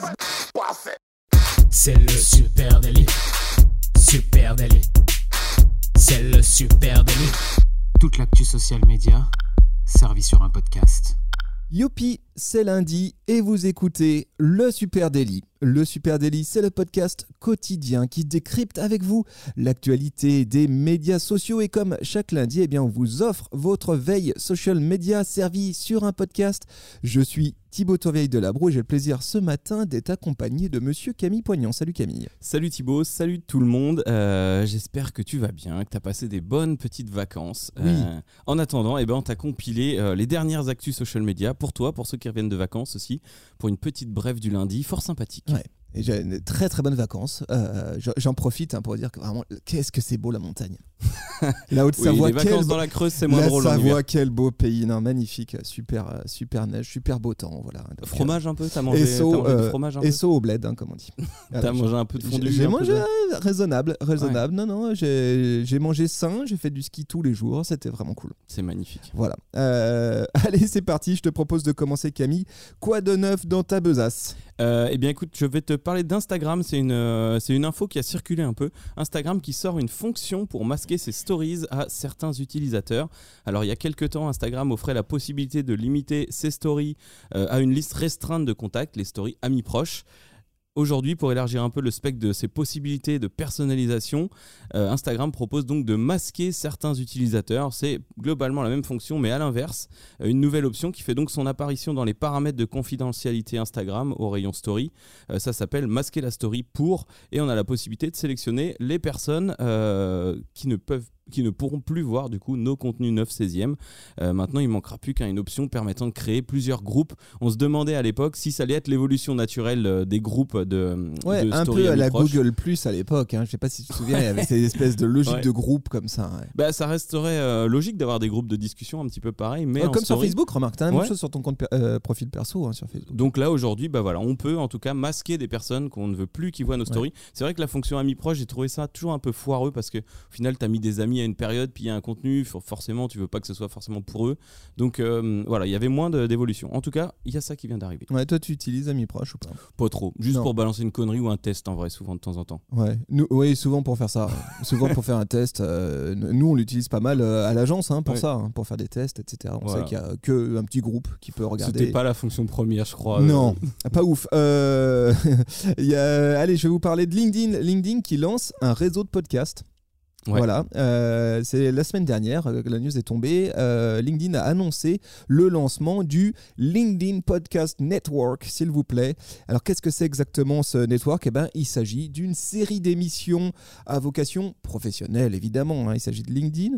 C'est le super délit. Super délit. C'est le super délit. Toute l'actu social média servie sur un podcast. Youpi, c'est lundi et vous écoutez le Super Daily. Le Super Daily, c'est le podcast quotidien qui décrypte avec vous l'actualité des médias sociaux. Et comme chaque lundi, eh bien, on vous offre votre veille social media servie sur un podcast. Je suis Thibaut Tourvieille de Labro et j'ai le plaisir ce matin d'être accompagné de monsieur Camille Poignant. Salut Camille. Salut Thibaut, salut tout le monde. J'espère que tu vas bien, que tu as passé des bonnes petites vacances. Oui. En attendant, on t'a compilé les dernières actus social media pour toi, pour ceux qui reviennent de vacances aussi, pour une petite brève du lundi, fort sympathique. Ouais. Et j'ai une très très bonnes vacances. J'en profite pour dire que vraiment, qu'est-ce que c'est beau la montagne. La Haute-Savoie, les vacances dans la Creuse, c'est moins drôle. La Savoie, quel beau pays, non, magnifique, super neige, super beau temps, voilà. Donc, fromage un peu, t'as mangé, du fromage un peu. Esso au bled, comme on dit. T'as mangé un peu de fondue. J'ai mangé raisonnable. Ouais. Non, j'ai mangé sain, j'ai fait du ski tous les jours, c'était vraiment cool. C'est magnifique. Voilà. Allez, c'est parti. Je te propose de commencer, Camille. Quoi de neuf dans ta besace ? Écoute, je vais te parler d'Instagram. C'est une info qui a circulé un peu. Instagram qui sort une fonction pour masquer ses stories à certains utilisateurs. Alors il y a quelques temps, Instagram offrait la possibilité de limiter ses stories à une liste restreinte de contacts, les stories amis proches. Aujourd'hui, pour élargir un peu le spectre de ses possibilités de personnalisation, Instagram propose donc de masquer certains utilisateurs. C'est globalement la même fonction, mais à l'inverse, une nouvelle option qui fait donc son apparition dans les paramètres de confidentialité Instagram au rayon story. Ça s'appelle masquer la story pour, et on a la possibilité de sélectionner les personnes qui ne pourront plus voir du coup nos contenus 9/16e. Maintenant, il manquera plus qu'à une option permettant de créer plusieurs groupes. On se demandait à l'époque si ça allait être l'évolution naturelle des groupes de un peu à la Google Plus à l'époque. Je sais pas si tu te souviens, il y avait cette espèce de logique de groupe comme ça. Ouais. Ça resterait logique d'avoir des groupes de discussion un petit peu pareil, mais comme story, sur Facebook, remarque, t'as la même chose sur ton compte profil perso sur Facebook. Donc là aujourd'hui, on peut en tout cas masquer des personnes qu'on ne veut plus qui voient nos stories. Ouais. C'est vrai que la fonction amis proches, j'ai trouvé ça toujours un peu foireux parce que au final, t'as mis des amis à une période, puis il y a un contenu, forcément tu veux pas que ce soit forcément pour eux. Donc il y avait moins d'évolution. En tout cas, il y a ça qui vient d'arriver. Ouais, toi tu utilises amis proches ou pas ? Pas trop, juste pour balancer une connerie ou un test en vrai, souvent de temps en temps. Ouais, oui, souvent pour faire ça. Souvent pour faire un test. Nous on l'utilise pas mal à l'agence pour ça, pour faire des tests, etc. On sait qu'il y a qu'un petit groupe qui peut regarder. C'était pas la fonction première, je crois. Non, pas ouf. Allez, je vais vous parler de LinkedIn. LinkedIn qui lance un réseau de podcasts. Ouais. Voilà, c'est la semaine dernière que la news est tombée. LinkedIn a annoncé le lancement du LinkedIn Podcast Network, s'il vous plaît. Alors, qu'est-ce que c'est exactement ce network ? Il s'agit d'une série d'émissions à vocation professionnelle, évidemment. Il s'agit de LinkedIn.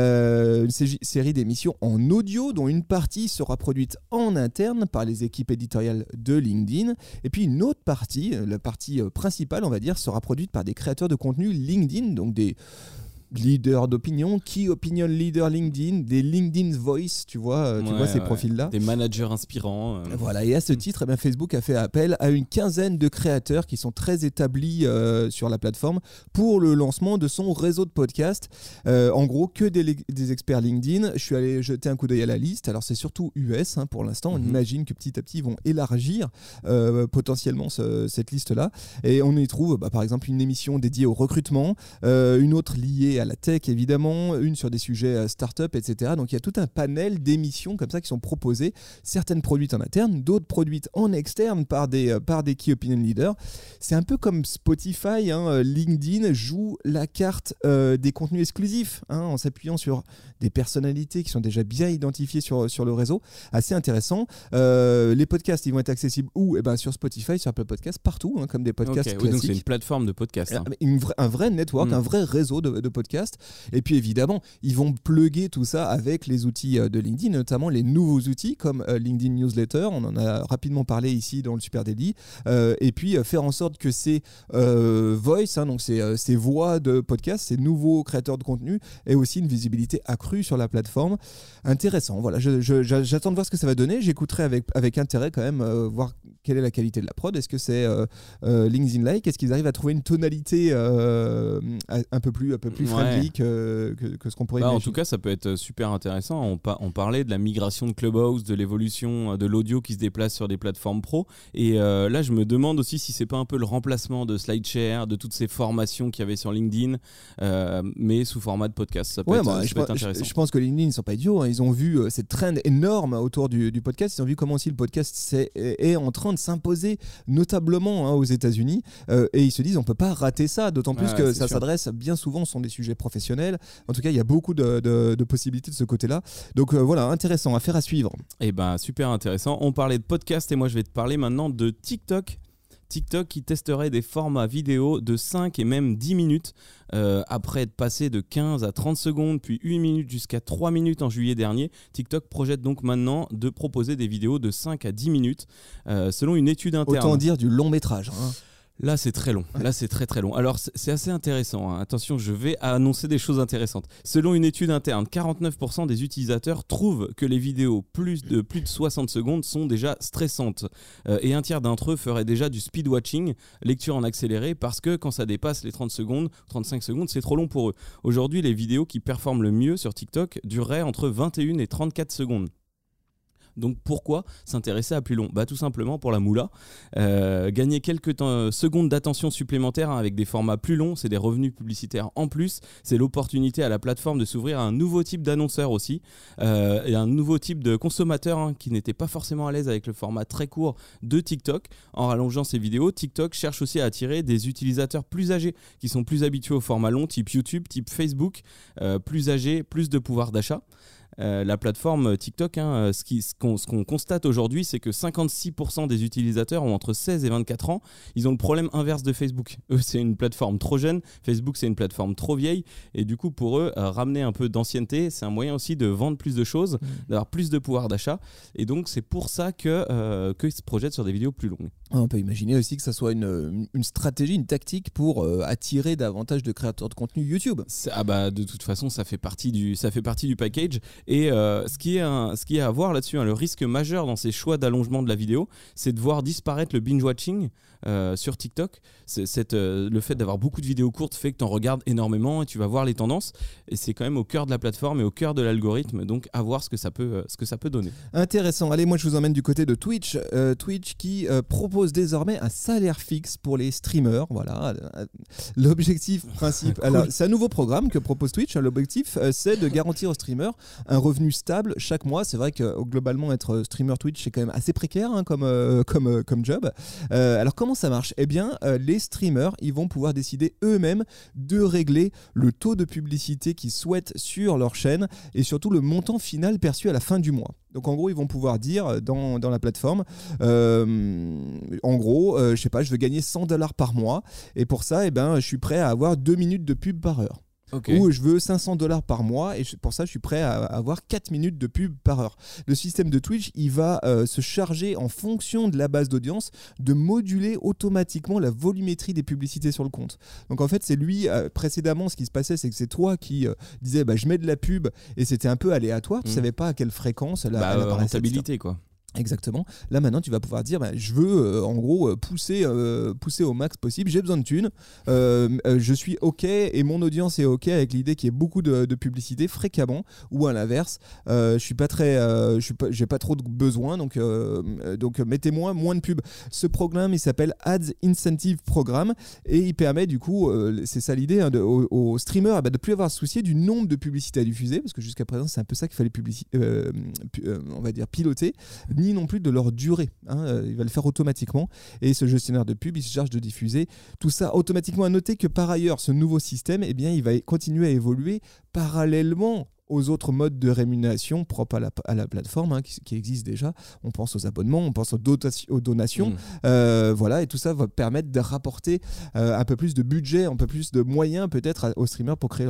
Une série d'émissions en audio, dont une partie sera produite en interne par les équipes éditoriales de LinkedIn. Et puis, une autre partie, la partie principale, on va dire, sera produite par des créateurs de contenu LinkedIn, donc des leaders d'opinion, Key Opinion Leader LinkedIn, des LinkedIn Voice, tu vois ces profils-là. Des managers inspirants. Voilà, et à ce titre, Facebook a fait appel à une quinzaine de créateurs qui sont très établis sur la plateforme pour le lancement de son réseau de podcasts. En gros, que des experts LinkedIn. Je suis allé jeter un coup d'œil à la liste. Alors, c'est surtout US pour l'instant. On imagine que petit à petit, ils vont élargir potentiellement cette liste-là. Et on y trouve, par exemple, une émission dédiée au recrutement, une autre liée à la tech évidemment, une sur des sujets start-up, etc. Donc il y a tout un panel d'émissions comme ça qui sont proposées, certaines produites en interne, d'autres produites en externe par des key opinion leaders. C'est un peu comme Spotify, LinkedIn joue la carte des contenus exclusifs en s'appuyant sur des personnalités qui sont déjà bien identifiées sur le réseau. Assez intéressant. Les podcasts, ils vont être accessibles où ? Sur Spotify, sur Apple Podcasts, partout, comme des podcasts classiques. Donc c'est une plateforme de podcasts. Un vrai network, un vrai réseau de podcasts. Et puis évidemment, ils vont plugger tout ça avec les outils de LinkedIn, notamment les nouveaux outils comme LinkedIn Newsletter. On en a rapidement parlé ici dans le Super Daily. Et puis faire en sorte que ces voice, donc ces voix de podcast, ces nouveaux créateurs de contenu, aient aussi une visibilité accrue sur la plateforme. Intéressant. Voilà, j'attends de voir ce que ça va donner. J'écouterai avec intérêt quand même voir quelle est la qualité de la prod. Est-ce que c'est LinkedIn-like ? Est-ce qu'ils arrivent à trouver une tonalité un peu plus fraîche ? friendly que ce qu'on pourrait imaginer. En tout cas, ça peut être super intéressant. On parlait de la migration de Clubhouse, de l'évolution de l'audio qui se déplace sur des plateformes pro. Et là, je me demande aussi si c'est pas un peu le remplacement de SlideShare, de toutes ces formations qu'il y avait sur LinkedIn, mais sous format de podcast. Ça peut être intéressant. Je pense que LinkedIn, ils ne sont pas idiots. Hein. Ils ont vu cette trend énorme autour du podcast. Ils ont vu comment aussi le podcast est en train de s'imposer notablement aux États-Unis. Et ils se disent, on ne peut pas rater ça, d'autant plus que ça s'adresse bien souvent, ce sont des sujets professionnels. En tout cas, il y a beaucoup de possibilités de ce côté-là. Donc voilà, intéressant, affaire à suivre. Eh ben, super intéressant. On parlait de podcast et moi, je vais te parler maintenant de TikTok. TikTok qui testerait des formats vidéo de 5 et même 10 minutes après être passé de 15 à 30 secondes puis 1 minute jusqu'à 3 minutes en juillet dernier. TikTok projette donc maintenant de proposer des vidéos de 5 à 10 minutes selon une étude interne. Autant dire du long métrage. Hein. Là, c'est très long. Là, c'est très très long. Alors, c'est assez intéressant. Hein. Attention, je vais annoncer des choses intéressantes. Selon une étude interne, 49% des utilisateurs trouvent que les vidéos de plus de 60 secondes sont déjà stressantes. Et un tiers d'entre eux feraient déjà du speed watching, lecture en accéléré, parce que quand ça dépasse les 30 secondes, 35 secondes, c'est trop long pour eux. Aujourd'hui, les vidéos qui performent le mieux sur TikTok dureraient entre 21 et 34 secondes. Donc pourquoi s'intéresser à plus long ? Tout simplement pour la moula. Gagner quelques secondes d'attention supplémentaires avec des formats plus longs, c'est des revenus publicitaires en plus. C'est l'opportunité à la plateforme de s'ouvrir à un nouveau type d'annonceurs aussi et un nouveau type de consommateurs qui n'étaient pas forcément à l'aise avec le format très court de TikTok. En rallongeant ses vidéos, TikTok cherche aussi à attirer des utilisateurs plus âgés qui sont plus habitués au format long, type YouTube, type Facebook, plus âgés, plus de pouvoir d'achat. La plateforme TikTok, ce qu'on constate aujourd'hui, c'est que 56% des utilisateurs ont entre 16 et 24 ans. Ils ont le problème inverse de Facebook. Eux, c'est une plateforme trop jeune. Facebook, c'est une plateforme trop vieille. Et du coup, pour eux, ramener un peu d'ancienneté, c'est un moyen aussi de vendre plus de choses, d'avoir plus de pouvoir d'achat. Et donc, c'est pour ça qu'ils se projettent sur des vidéos plus longues. On peut imaginer aussi que ça soit une stratégie, une tactique pour attirer davantage de créateurs de contenu YouTube. De toute façon, ça fait partie du package. Et ce qui est à voir là-dessus, le risque majeur dans ces choix d'allongement de la vidéo, c'est de voir disparaître le binge-watching sur TikTok. Le fait d'avoir beaucoup de vidéos courtes fait que tu en regardes énormément et tu vas voir les tendances. Et c'est quand même au cœur de la plateforme et au cœur de l'algorithme. Donc, à voir ce que ça peut donner. Intéressant. Allez, moi, je vous emmène du côté de Twitch. Twitch qui propose désormais un salaire fixe pour les streamers. Voilà. L'objectif principal. Cool. Alors, c'est un nouveau programme que propose Twitch. L'objectif, c'est de garantir aux streamers un revenu stable chaque mois. C'est vrai que globalement, être streamer Twitch, c'est quand même assez précaire comme job. Alors, comment ça marche ? Eh bien, les streamers, ils vont pouvoir décider eux-mêmes de régler le taux de publicité qu'ils souhaitent sur leur chaîne et surtout le montant final perçu à la fin du mois. Donc en gros, ils vont pouvoir dire dans la plateforme, en gros, je sais pas, je veux gagner $100 par mois et pour ça, je suis prêt à avoir 2 minutes de pub par heure. Okay. Ou je veux $500 par mois et pour ça je suis prêt à avoir 4 minutes de pub par heure. Le système de Twitch, il va se charger en fonction de la base d'audience de moduler automatiquement la volumétrie des publicités sur le compte. Donc en fait c'est lui, précédemment ce qui se passait c'est que c'est toi qui disais je mets de la pub et c'était un peu aléatoire, tu savais pas à quelle fréquence elle apparaissait. Rentabilité quoi. Exactement. Là maintenant tu vas pouvoir dire je veux en gros pousser au max possible, j'ai besoin de thunes, je suis ok et mon audience est ok avec l'idée qu'il y ait beaucoup de publicité fréquemment, ou à l'inverse j'ai pas trop de besoin donc mettez-moi moins de pubs. Ce programme il s'appelle Ads Incentive Programme et il permet du coup c'est ça l'idée aux streamers de plus avoir à se soucier du nombre de publicités à diffuser, parce que jusqu'à présent c'est un peu ça qu'il fallait on va dire piloter, ni non plus de leur durée. Il va le faire automatiquement et ce gestionnaire de pub, il se charge de diffuser tout ça automatiquement. À noter que par ailleurs, ce nouveau système, il va continuer à évoluer parallèlement aux autres modes de rémunération propres à la plateforme qui existent déjà. On pense aux abonnements, on pense aux donations. Voilà, et tout ça va permettre de rapporter un peu plus de budget, un peu plus de moyens peut-être aux streamers pour créer leur contenu.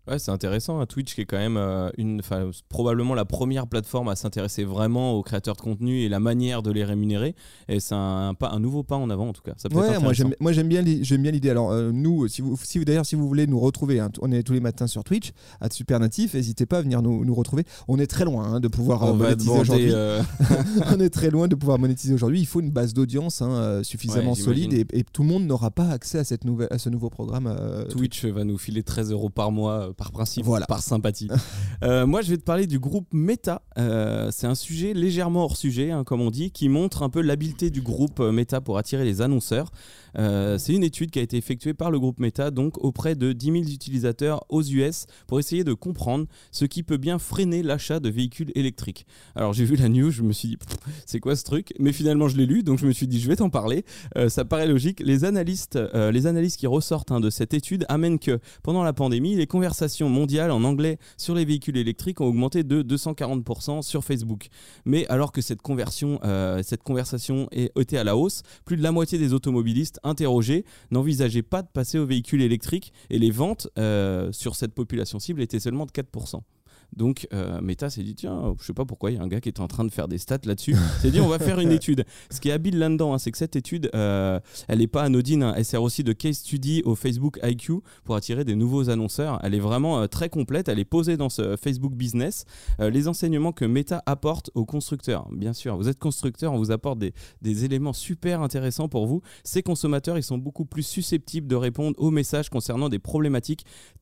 Ouais, c'est intéressant. Twitch qui est quand même probablement la première plateforme à s'intéresser vraiment aux créateurs de contenu et la manière de les rémunérer. Et c'est un nouveau pas en avant en tout cas. Ça peut être intéressant. Moi j'aime bien l'idée. Alors nous, si vous voulez nous retrouver, hein, on est tous les matins sur Twitch, @supernatif. N'hésitez pas à venir nous retrouver. On est très loin de pouvoir monétiser aujourd'hui. On est très loin de pouvoir monétiser aujourd'hui. Il faut une base d'audience suffisamment solide et tout le monde n'aura pas accès à ce nouveau programme. Twitch va nous filer 13 € par mois par principe, par sympathie. Moi je vais te parler du groupe Meta. C'est un sujet légèrement hors sujet, hein, comme on dit, qui montre un peu l'habileté du groupe Meta pour attirer les annonceurs. C'est une étude qui a été effectuée par le groupe Meta donc auprès de 10 000 utilisateurs aux US pour essayer de comprendre ce qui peut bien freiner l'achat de véhicules électriques. Alors j'ai vu la news, je me suis dit c'est quoi ce truc, mais finalement je l'ai lu donc je me suis dit je vais t'en parler. Ça paraît logique. Les analyses qui ressortent de cette étude amènent que pendant la pandémie, les conversations mondiales en anglais sur les véhicules électriques ont augmenté de 240% sur Facebook. Mais alors que cette conversation était à la hausse, plus de la moitié des automobilistes interrogés n'envisageaient pas de passer aux véhicules électriques et les ventes sur cette population cible étaient seulement de 4%. Donc Meta s'est dit tiens, je sais pas pourquoi, il y a un gars qui était en train de faire des stats là-dessus, s'est dit on va faire une étude. Ce qui est habile là-dedans, c'est que cette étude elle n'est pas anodine, elle sert aussi de case study au Facebook IQ pour attirer des nouveaux annonceurs. Elle est vraiment très complète, elle est posée dans ce Facebook Business. Les enseignements que Meta apporte aux constructeurs, bien sûr, vous êtes constructeur, on vous apporte des éléments super intéressants pour vous. Ces consommateurs, ils sont beaucoup plus susceptibles de répondre aux messages concernant des problématiques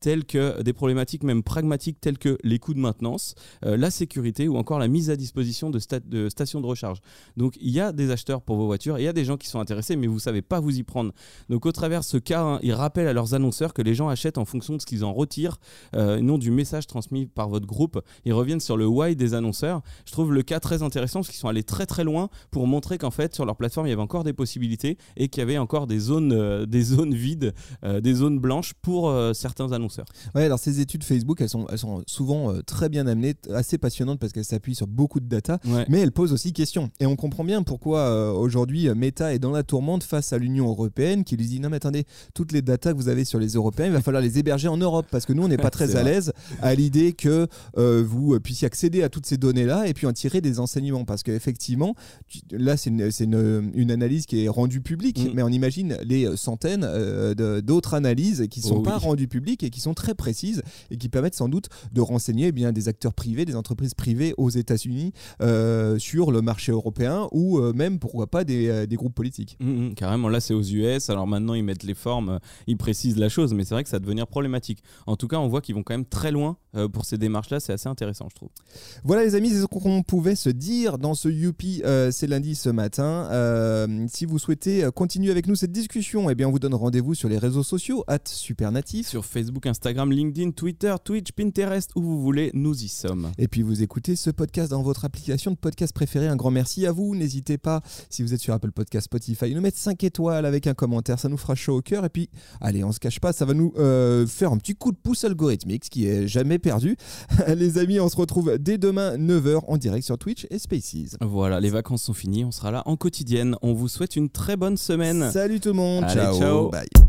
même pragmatiques telles que les coûts de maintenance, la sécurité ou encore la mise à disposition de stations de recharge. Donc il y a des acheteurs pour vos voitures, il y a des gens qui sont intéressés mais vous ne savez pas vous y prendre. Donc au travers de ce cas, ils rappellent à leurs annonceurs que les gens achètent en fonction de ce qu'ils en retirent, non du message transmis par votre groupe. Ils reviennent sur le why des annonceurs. Je trouve le cas très intéressant parce qu'ils sont allés très très loin pour montrer qu'en fait sur leur plateforme il y avait encore des possibilités et qu'il y avait encore des zones vides, des zones blanches pour certains annonceurs. Ouais, alors ces études Facebook elles sont souvent très bien amenées, assez passionnantes parce qu'elles s'appuient sur beaucoup de data, mais elles posent aussi question. Et on comprend bien pourquoi aujourd'hui Meta est dans la tourmente face à l'Union européenne qui lui dit non mais attendez, toutes les datas que vous avez sur les Européens, il va falloir les héberger en Europe parce que nous on n'est pas très à l'aise à l'idée que vous puissiez accéder à toutes ces données-là et puis en tirer des enseignements parce qu'effectivement, là c'est une analyse qui est rendue publique, mais on imagine les centaines d'autres analyses qui ne sont pas rendues publiques et qui sont très précises et qui permettent sans doute de renseigner des acteurs privés, des entreprises privées aux États-Unis sur le marché européen ou même pourquoi pas des groupes politiques. Carrément, là c'est aux US, alors maintenant ils mettent les formes, ils précisent la chose, mais c'est vrai que ça va devenir problématique. En tout cas, on voit qu'ils vont quand même très loin pour ces démarches-là, c'est assez intéressant je trouve. Voilà les amis, c'est ce qu'on pouvait se dire dans ce Youpi, c'est lundi ce matin. Si vous souhaitez continuer avec nous cette discussion, eh bien on vous donne rendez-vous sur les réseaux sociaux @supernatif, sur Facebook, Instagram, LinkedIn, Twitter, Twitch, Pinterest, où vous voulez, nous y sommes. Et puis vous écoutez ce podcast dans votre application de podcast préférée. Un grand merci à vous. N'hésitez pas, si vous êtes sur Apple Podcast, Spotify, nous mettre 5 étoiles avec un commentaire, ça nous fera chaud au cœur. Et puis, allez, on se cache pas, ça va nous faire un petit coup de pouce algorithmique, ce qui est jamais perdu. Les amis, on se retrouve dès demain 9h en direct sur Twitch et Spaces. Voilà, les vacances sont finies, on sera là en quotidienne. On vous souhaite une très bonne semaine. Salut tout le monde. Allez, ciao. Ciao. Bye.